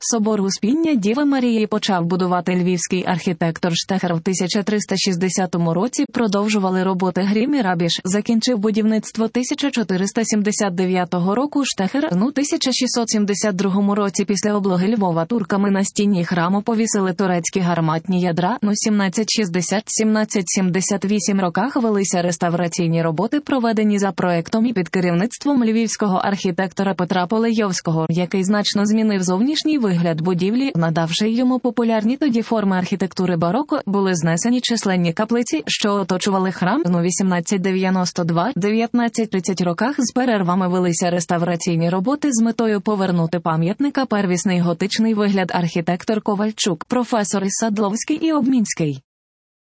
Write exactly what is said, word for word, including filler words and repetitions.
Собор Успіння Діви Марії почав будувати львівський архітектор Штехер в тисяча триста шістдесятому році, продовжували роботи Грім і Рабіш, закінчив будівництво тисяча чотириста сімдесят дев'ятого року Штехер, ну тисяча шістсот сімдесят другому році після облоги Львова турками на стіні храму повісили турецькі гарматні ядра, ну сімнадцять шістдесят - сімнадцять сімдесят вісім роках велися реставраційні роботи, проведені за проектом і під керівництвом львівського архітектора Петра Полейовського, який значно змінив зовнішній вигляд будівлі, надавши йому популярні тоді форми архітектури бароко. Були знесені численні каплиці, що оточували храм. У вісімнадцять дев'яносто два - дев'ятнадцять тридцять роках з перервами велися реставраційні роботи з метою повернути пам'ятника первісний готичний вигляд. Архітектор Ковальчук, професори Садловський і Обмінський.